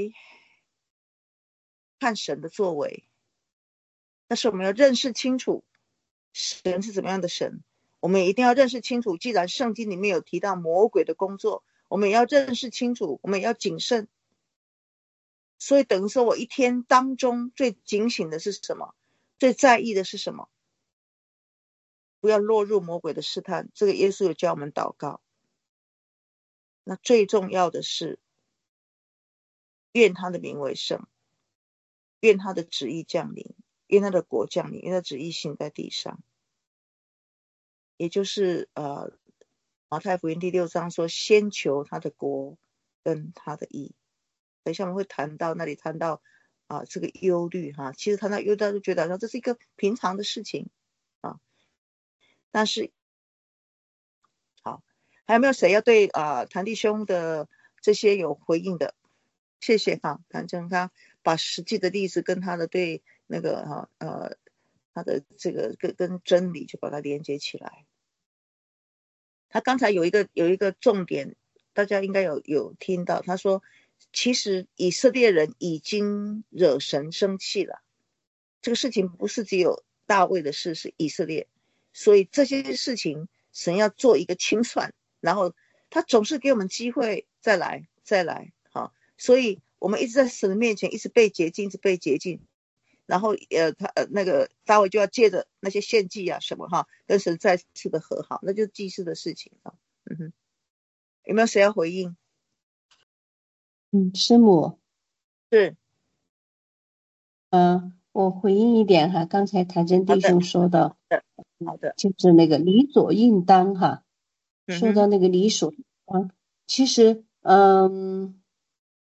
Speaker 1: 看神的作为，但是我们要认识清楚神是怎么样的神，我们也一定要认识清楚，既然圣经里面有提到魔鬼的工作，我们也要认识清楚，我们也要谨慎。所以等于说我一天当中最警醒的是什么，最在意的是什么，不要落入魔鬼的试探，这个耶稣有教我们祷告。那最重要的是愿他的名为圣，愿他的旨意降临，愿他的国降临，愿他的旨意行在地上。也就是呃马太福音第六章说，先求他的国跟他的义。等一下我们会谈到那里，谈到啊这个忧虑哈，其实谈到忧虑就觉得好像这是一个平常的事情啊。但是好，还有没有谁要对啊谭弟兄的这些有回应的？谢谢哈，谭正他把实际的例子跟他的对那个哈呃他的这个跟跟真理就把它连接起来。他刚才有一个有一个重点，大家应该有有听到，他说其实以色列人已经惹神生气了，这个事情不是只有大卫的事，是以色列，所以这些事情神要做一个清算，然后他总是给我们机会再来再来好，所以我们一直在神的面前一直被洁净，一直被洁净，然后呃他呃那个大卫就要借着那些献祭啊什么哈，跟神再次的和好，那就是祭司的事情啊。嗯哼，有没有谁要回应？
Speaker 7: 嗯，师母
Speaker 1: 是，
Speaker 7: 嗯、呃，我回应一点哈，刚才谭真弟兄说的，
Speaker 1: 好的，
Speaker 7: 就是那个理所应当哈，
Speaker 1: 嗯、
Speaker 7: 说到那个理所应当，其实嗯，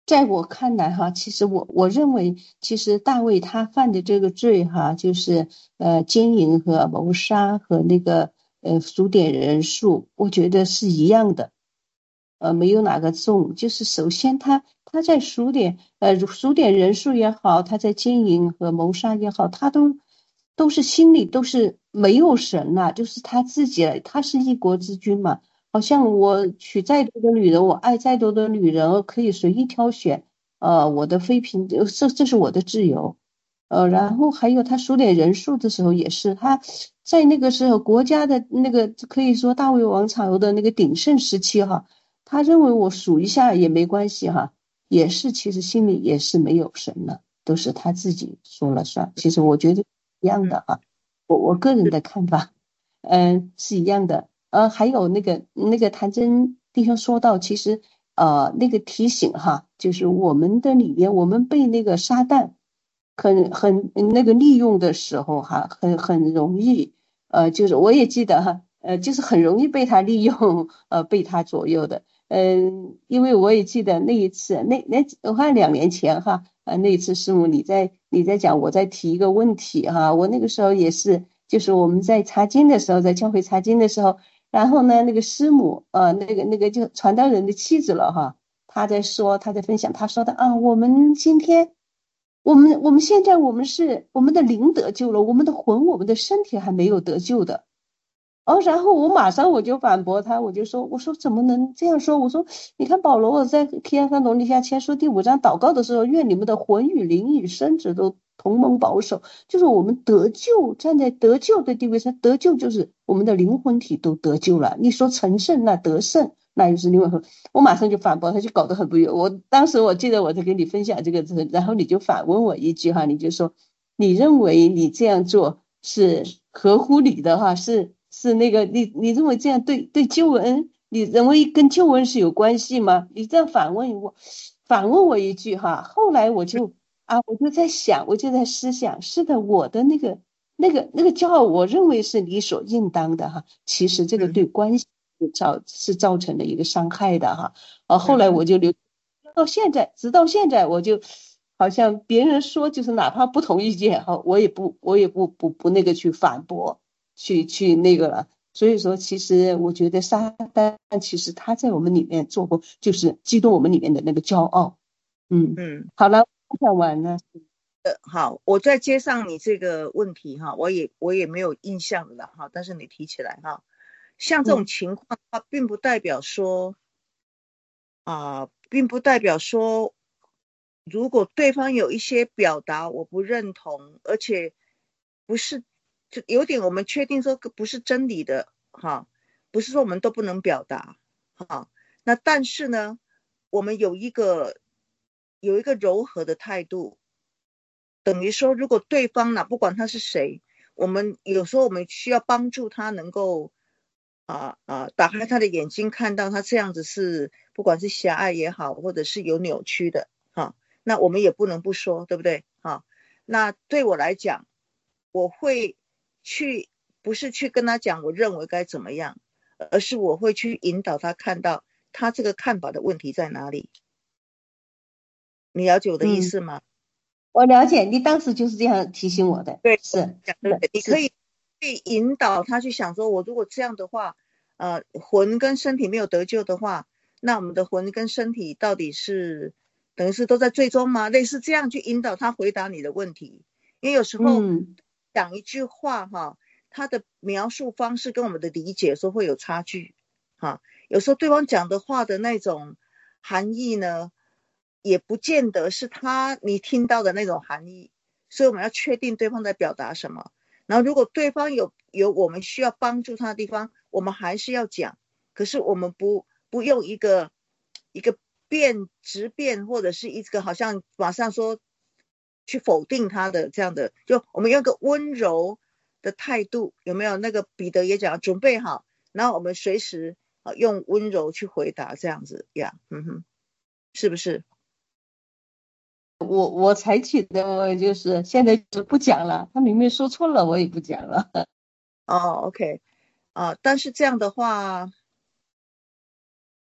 Speaker 7: 在我看来哈，其实我我认为，其实大卫他犯的这个罪哈，就是呃奸淫和谋杀和那个呃数点人数，我觉得是一样的，呃没有哪个重。就是首先他他在数点呃数点人数也好，他在奸淫和谋杀也好，他都都是心里都是没有神呐、就是他自己，他是一国之君嘛。好像我娶再多的女人，我爱再多的女人，我可以随意挑选，呃，我的妃嫔，这这是我的自由，呃，然后还有他数点人数的时候也是，他在那个时候国家的那个可以说大卫王朝的那个鼎盛时期哈，他认为我数一下也没关系哈，也是其实心里也是没有神的，都是他自己说了算。其实我觉得一样的哈，我我个人的看法，嗯，是一样的。呃，还有那个那个谭真弟兄说到，其实呃那个提醒哈，就是我们的里面，我们被那个撒旦很很那个利用的时候哈，很很容易，呃，就是我也记得哈，呃，就是很容易被他利用，呃，被他左右的。嗯，因为我也记得那一次，那那我看两年前哈，呃，那一次师母你在你在讲，我在提一个问题哈，我那个时候也是，就是我们在查经的时候，在教会查经的时候。然后呢，那个师母，呃，那个那个就传道人的妻子了哈，他在说，他在分享，他说的啊，我们今天，我们我们现在我们是我们的灵得救了，我们的魂，我们的身体还没有得救的。哦，然后我马上我就反驳他，我就说，我说怎么能这样说？我说，你看保罗我在提阿撒罗尼迦前书第五章祷告的时候，愿你们的魂与灵与身子都同盟保守，就是我们得救，站在得救的地位上，得救就是我们的灵魂体都得救了。你说成圣那得胜，那又是另外一回。我马上就反驳他，就搞得很不悦。我当时我记得我在跟你分享这个，然后你就反问我一句哈，你就说，你认为你这样做是合乎理的哈，是。是那个你你认为这样对对救恩，你认为跟救恩是有关系吗？你这样反问我，反问我一句哈，后来我就啊，我就在想，我就在思想，是的，我的那个那个那个骄傲，我认为是理所应当的哈，其实这个对关系造是造成了一个伤害的哈，啊，后来我就留到现在，直到现在，我就好像别人说就是哪怕不同意见哈，我也不我也不不不那个去反驳。去去那个了，所以说，其实我觉得撒旦其实他在我们里面做过，就是激动我们里面的那个骄傲。嗯嗯，好了，讲完了。
Speaker 1: 呃，好，我再接上你这个问题哈，我也我也没有印象了哈，但是你提起来哈，像这种情况，它并不代表说啊、呃，并不代表说，如果对方有一些表达我不认同，而且不是。就有点我们确定说不是真理的哈，不是说我们都不能表达哈，那但是呢，我们有一个有一个柔和的态度，等于说如果对方呢，不管他是谁，我们有时候我们需要帮助他能够啊啊打开他的眼睛，看到他这样子是不管是狭隘也好，或者是有扭曲的哈，那我们也不能不说，对不对哈？那对我来讲，我会去不是去跟他讲我认为该怎么样，而是我会去引导他看到他这个看法的问题在哪里。你了解我的意思吗？
Speaker 7: 嗯、我了解，你当时就是这样提醒我的。
Speaker 1: 对，
Speaker 7: 是，
Speaker 1: 你可以去引导他去想说，我如果这样的话，呃，魂跟身体没有得救的话，那我们的魂跟身体到底是等于是都在最终吗？类似这样去引导他回答你的问题。因为有时候讲一句话哈，他的描述方式跟我们的理解说会有差距哈。有时候对方讲的话的那种含义呢，也不见得是他你听到的那种含义，所以我们要确定对方在表达什么。然后如果对方有有我们需要帮助他的地方，我们还是要讲，可是我们不不用一个一个辩直辩，或者是一个好像马上说去否定他的这样的，就我们用个温柔的态度，有没有？那个彼得也讲准备好，然后我们随时用温柔去回答这样子呀，嗯哼，是不是？
Speaker 7: 我我采取的就是现在就不讲了，他明明说错了，我也不讲了。
Speaker 1: 哦 ，OK， 啊，但是这样的话，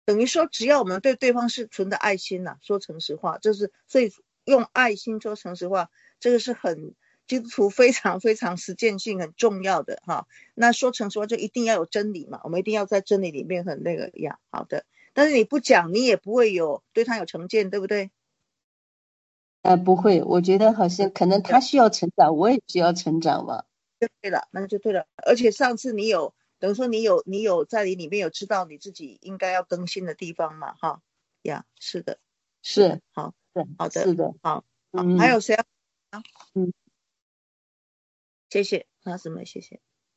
Speaker 1: 等于说只要我们对对方是存的爱心呐、啊，说诚实话，这是所以用爱心说诚实话，这个是很基督徒非常非常实践性很重要的哈。那说诚实话就一定要有真理嘛，我们一定要在真理里面很那个呀，好的。但是你不讲，你也不会有对他有成见，对不对？
Speaker 7: 呃，不会，我觉得好像可能他需要成长，我也需要成长嘛。
Speaker 1: 就对了，那就对了。而且上次你有等于说你有你有在你里面有知道你自己应该要更新的地方嘛？哈呀，是的，
Speaker 7: 是，
Speaker 1: 好，
Speaker 7: 是
Speaker 1: 好的，
Speaker 7: 是的，
Speaker 1: 好，
Speaker 7: 嗯，
Speaker 1: 还有谁啊？
Speaker 7: 嗯，
Speaker 1: 谢谢，那什么，谢谢。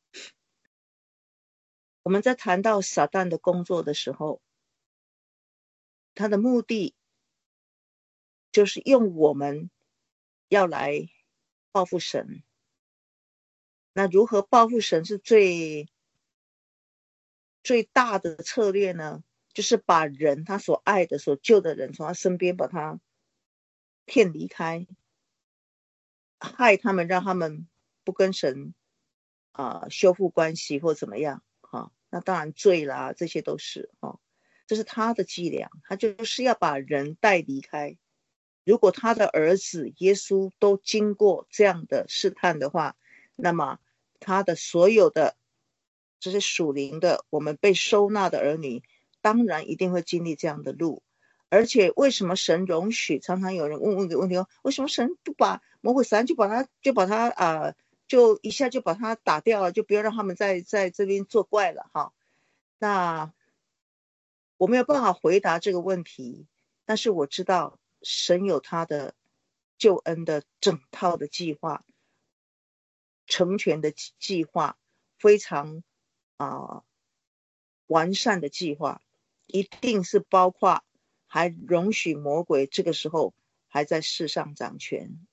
Speaker 1: 我们在谈到撒旦的工作的时候，他的目的就是用我们要来报复神。那如何报复神是最最大的策略呢？就是把人他所爱的所救的人从他身边把他骗离开，害他们，让他们不跟神啊、呃、修复关系或怎么样啊？那当然罪啦，这些都是啊，这是他的伎俩，他就是要把人带离开。如果他的儿子耶稣都经过这样的试探的话，那么他的所有的这些属灵的我们被收纳的儿女，当然一定会经历这样的路。而且为什么神容许？常常有人问问个问题哦，为什么神不把魔鬼撒旦就把他就把他啊、呃，就一下就把他打掉了，就不要让他们在在这边作怪了哈？那我没有办法回答这个问题，但是我知道神有他的救恩的整套的计划，成全的计划，非常啊、呃、完善的计划，一定是包括还容许魔鬼这个时候还在世上掌权。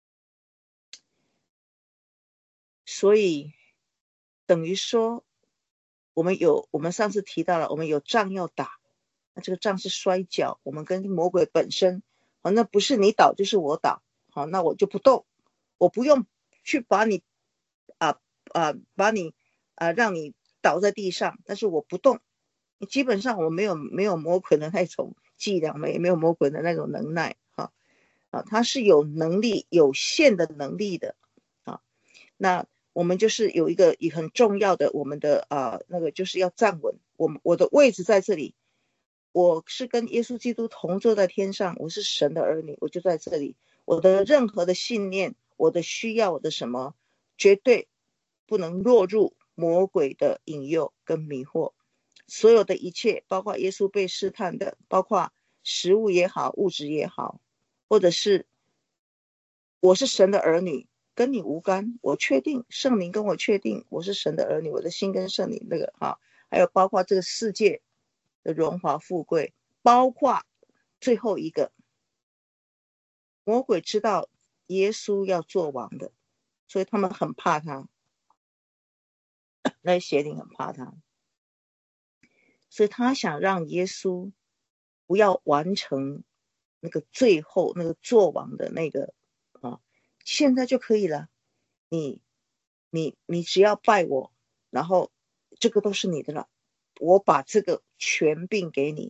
Speaker 1: 所以等于说我们有我们上次提到了我们有仗要打，那这个仗是摔跤，我们跟魔鬼本身好，那不是你倒就是我倒，好，那我就不动，我不用去把你啊啊把你啊让你倒在地上，但是我不动，基本上我没有没有魔鬼的那种伎俩，也没有魔鬼的那种能耐哈啊，他是有能力有限的能力的啊。那我们就是有一个很重要的，我们的啊那个就是要站稳，我们我的位置在这里，我是跟耶稣基督同坐在天上，我是神的儿女，我就在这里，我的任何的信念，我的需要，我的什么，绝对不能落入魔鬼的引诱跟迷惑。所有的一切，包括耶稣被试探的，包括食物也好，物质也好，或者是我是神的儿女，跟你无干，我确定圣灵跟我确定我是神的儿女，我的心跟圣灵那个哈，还有包括这个世界的荣华富贵，包括最后一个，魔鬼知道耶稣要做王的，所以他们很怕他，那些邪灵很怕他，所以他想让耶稣不要完成那个最后那个做王的那个啊，现在就可以了，你你你只要拜我，然后这个都是你的了，我把这个权柄给你，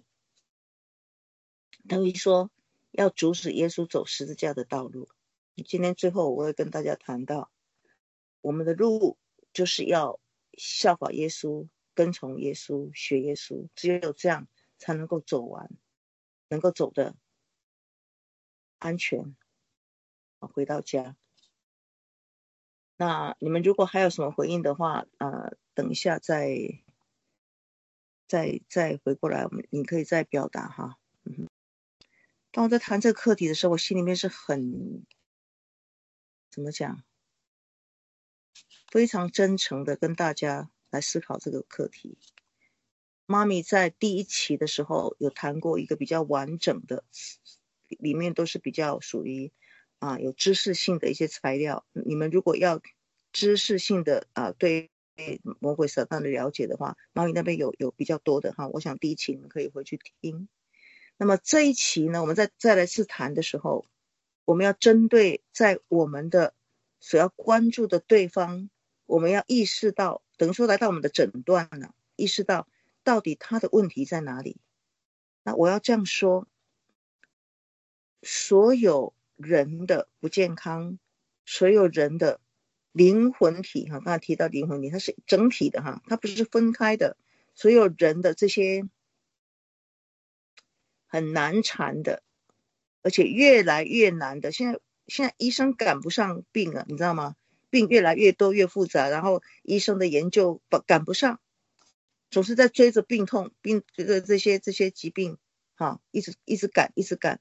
Speaker 1: 等于说要阻止耶稣走十字架的道路。今天最后我会跟大家谈到，我们的路就是要效法耶稣，跟从耶稣，学耶稣，只有这样才能够走完，能够走得安全回到家。那你们如果还有什么回应的话，呃，等一下再再再回过来，我们你可以再表达哈。嗯，当我在谈这个课题的时候，我心里面是很怎么讲，非常真诚的跟大家来思考这个课题。妈咪在第一期的时候有谈过一个比较完整的，里面都是比较属于啊有知识性的一些材料。你们如果要知识性的啊对魔鬼撒旦的了解的话，妈咪那边有有比较多的哈，我想第一期你们可以回去听。那么这一期呢，我们再再来次谈的时候，我们要针对在我们的所要关注的对方，我们要意识到，等于说来到我们的诊断了，意识到到底他的问题在哪里， 那我要这样说，所有人的不健康，所有人的灵魂体哈，刚才提到灵魂体，它是整体的哈，它不是分开的。所有人的这些很难缠的，而且越来越难的，现在现在医生赶不上病了，你知道吗？病越来越多越复杂，然后医生的研究赶不上，总是在追着病痛病这个这些这些疾病哈，一直一直赶一直赶。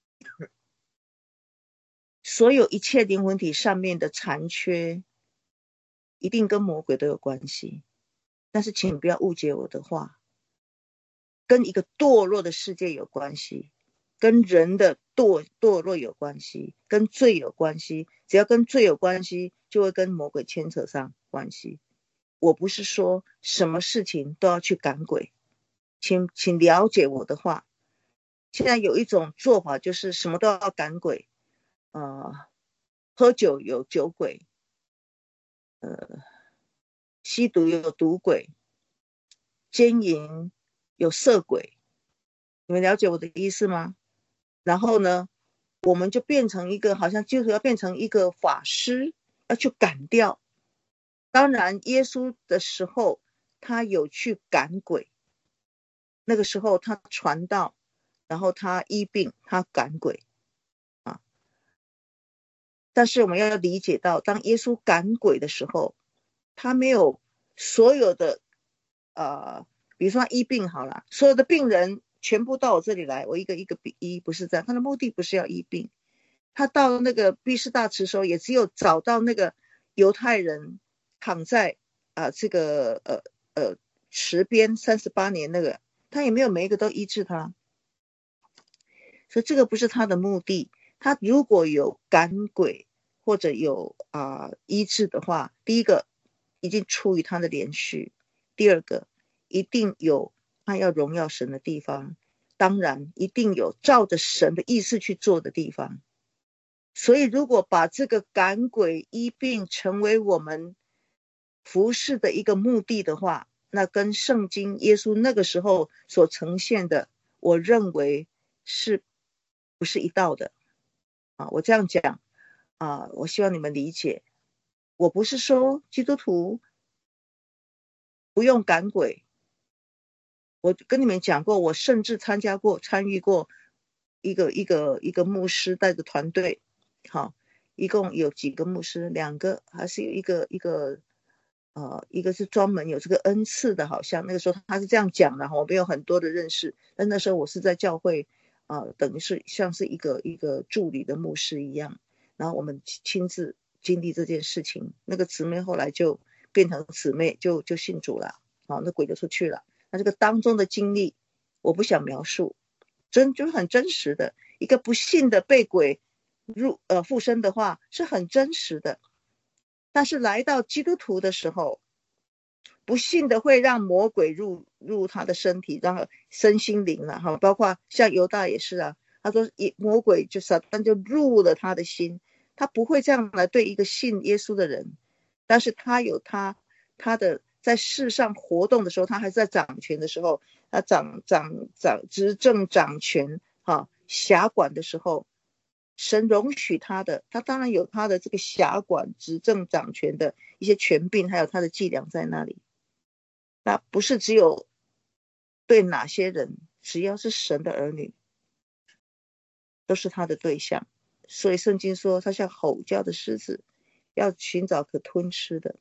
Speaker 1: 所有一切灵魂体上面的残缺一定跟魔鬼都有关系，但是请不要误解我的话，跟一个堕落的世界有关系，跟人的堕堕落有关系，跟罪有关系，只要跟罪有关系就会跟魔鬼牵扯上关系。我不是说什么事情都要去赶鬼，请请了解我的话。现在有一种做法就是什么都要赶鬼，呃，喝酒有酒鬼，呃，吸毒有毒鬼，奸淫有色鬼，你们了解我的意思吗？然后呢，我们就变成一个好像就是要变成一个法师，要去赶掉。当然耶稣的时候他有去赶鬼，那个时候他传道，然后他医病，他赶鬼啊。但是我们要理解到，当耶稣赶鬼的时候，他没有所有的呃，比如说医病好了，所有的病人全部到我这里来，我一个一个医，不是这样。他的目的不是要医病，他到那个毕士大池的时候，也只有找到那个犹太人躺在啊、呃、这个呃呃池边三十八年那个，他也没有每一个都医治他，所以这个不是他的目的。他如果有赶鬼或者有啊、呃、医治的话，第一个一定出于他的连续，第二个一定有他要荣耀神的地方，当然一定有照着神的意思去做的地方。所以如果把这个赶鬼医病成为我们服事的一个目的的话，那跟圣经耶稣那个时候所呈现的，我认为是不是一道的啊？我这样讲啊，我希望你们理解。我不是说基督徒不用赶鬼，我跟你们讲过，我甚至参加过参与过一个一个一个牧师带着团队，好，一共有几个牧师，两个还是有一个一个呃一个是专门有这个恩赐的，好像那个时候他是这样讲的，我没有很多的认识，但那时候我是在教会啊、呃，等于是像是一个一个助理的牧师一样，然后我们亲自经历这件事情，那个姊妹后来就变成姊妹，就就信主了，好，那鬼就出去了。那这个当中的经历我不想描述，真就是很真实的，一个不信的被鬼入呃附身的话是很真实的。但是来到基督徒的时候，不信的会让魔鬼入入他的身体，然后身心灵了哈，包括像犹大也是啊，他说魔鬼就撒旦就入了他的心，他不会这样来对一个信耶稣的人，但是他有他他的在世上活动的时候，他还是在掌权的时候，他掌掌掌执政掌权哈辖管的时候，神容许他的，他当然有他的这个辖管执政掌权的一些权柄，还有他的伎俩在那里。那不是只有对哪些人，只要是神的儿女都是他的对象。所以圣经说他像吼叫的狮子，要寻找可吞吃的。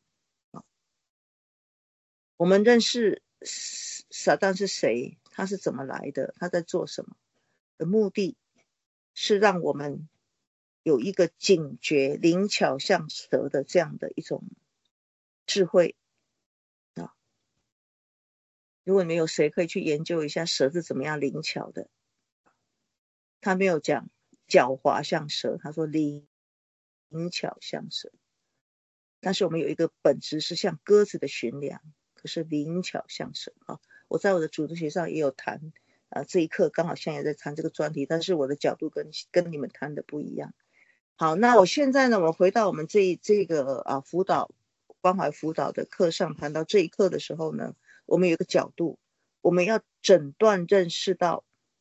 Speaker 1: 我们认识撒旦是谁，他是怎么来的，他在做什么的目的是让我们有一个警觉灵巧像蛇的这样的一种智慧啊。如果没有谁可以去研究一下蛇是怎么样灵巧的，他没有讲狡猾像蛇，他说灵巧像蛇，但是我们有一个本质是像鸽子的驯良，可是灵巧像蛇啊。我在我的主日学上也有谈啊，这一课刚好现在也在谈这个专题，但是我的角度跟跟你们谈的不一样。好，那我现在呢，我回到我们这这个啊辅导关怀辅导的课上，谈到这一课的时候呢，我们有一个角度，我们要诊断认识到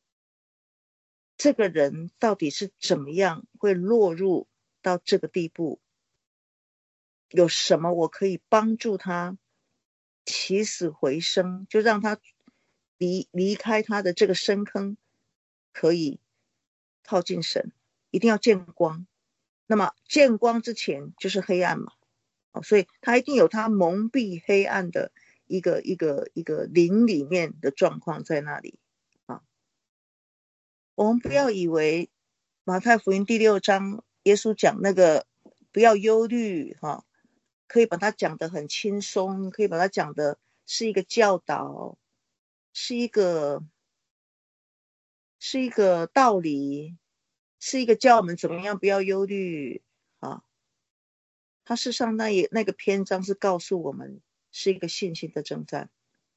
Speaker 1: 这个人到底是怎么样会落入到这个地步，有什么我可以帮助他起死回生，就让他离离开他的这个深坑，可以靠近神，一定要见光。那么见光之前就是黑暗嘛，所以他一定有他蒙蔽黑暗的一个一个一个灵里面的状况在那里啊。我们不要以为马太福音第六章耶稣讲那个不要忧虑哈、啊，可以把它讲得很轻松，可以把它讲的是一个教导，是一个是一个道理，是一个教我们怎么样不要忧虑啊。它事实上那也那个篇章是告诉我们是一个信心的征战。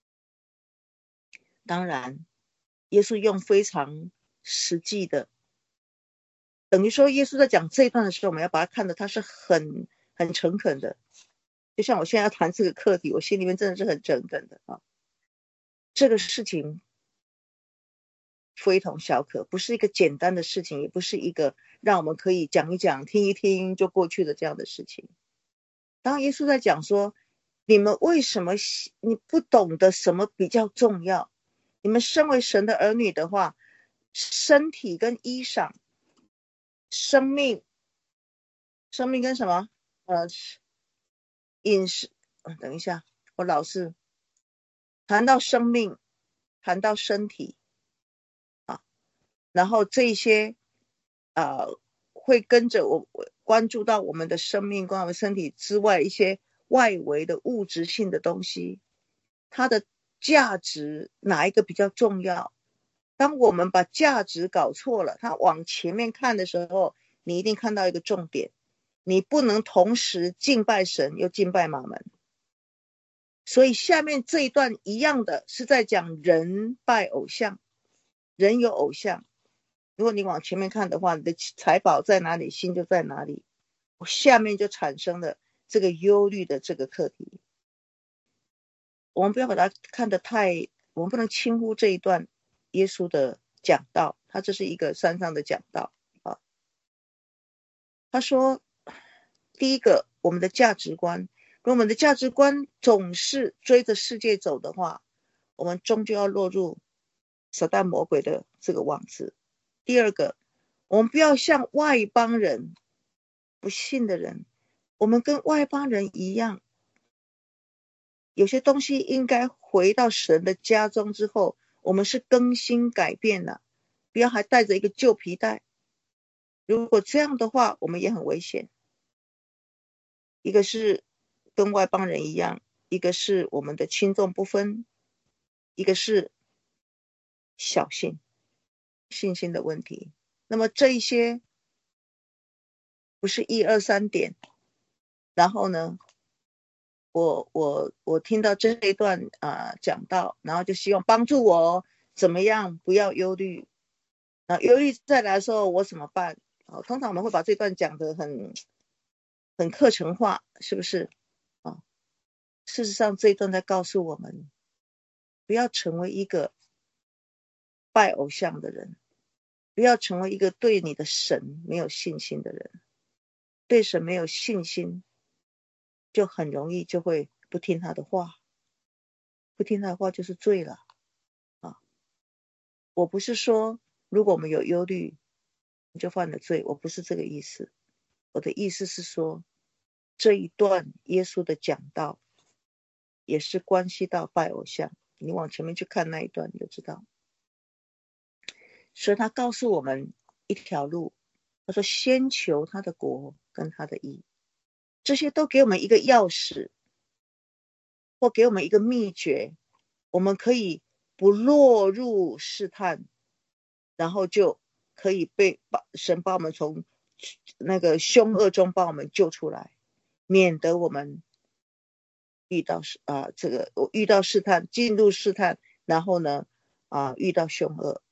Speaker 1: 当然耶稣用非常实际的，等于说耶稣在讲这一段的时候，我们要把它看得他是很很诚恳的，就像我现在要谈这个课题，我心里面真的是很诚恳的啊。这个事情非同小可，不是一个简单的事情，也不是一个让我们可以讲一讲听一听就过去的这样的事情。当耶稣在讲说你们为什么你不懂得什么比较重要，你们身为神的儿女的话，身体跟衣裳，生命生命跟什么呃饮食、呃、等一下我老是谈到生命谈到身体啊，然后这些呃会跟着我关注到我们的生命跟我们身体之外一些外围的物质性的东西，它的价值哪一个比较重要。当我们把价值搞错了，它往前面看的时候，你一定看到一个重点，你不能同时敬拜神又敬拜马门。所以下面这一段一样的是在讲人拜偶像，人有偶像，如果你往前面看的话，你的财宝在哪里，心就在哪里。下面就产生了这个忧虑的这个课题。我们不要把它看得太，我们不能轻忽这一段耶稣的讲道，他这是一个山上的讲道啊。他说第一个，我们的价值观，如果我们的价值观总是追着世界走的话，我们终究要落入撒旦魔鬼的这个网子。第二个，我们不要像外邦人，不信的人，我们跟外邦人一样，有些东西应该回到神的家中之后，我们是更新改变了，不要还带着一个旧皮带。如果这样的话，我们也很危险。一个是跟外邦人一样，一个是我们的轻重不分，一个是小信信心的问题。那么这一些不是一二三点，然后呢我我我听到这一段啊、呃、讲到，然后就希望帮助我怎么样不要忧虑，那忧虑再来的时候我怎么办、哦、通常我们会把这段讲得很很课程化，是不是、哦、事实上这一段在告诉我们，不要成为一个拜偶像的人，不要成为一个对你的神没有信心的人。对神没有信心，就很容易就会不听他的话，不听他的话就是罪了啊！我不是说如果我们有忧虑你就犯了罪，我不是这个意思。我的意思是说，这一段耶稣的讲道也是关系到拜偶像，你往前面去看那一段你就知道。所以他告诉我们一条路，他说先求他的国跟他的义，这些都给我们一个钥匙，或给我们一个秘诀，我们可以不落入试探，然后就可以被神把我们从那个凶恶中把我们救出来，免得我们遇到啊、呃、这个遇到试探，进入试探，然后呢啊、呃、遇到凶恶。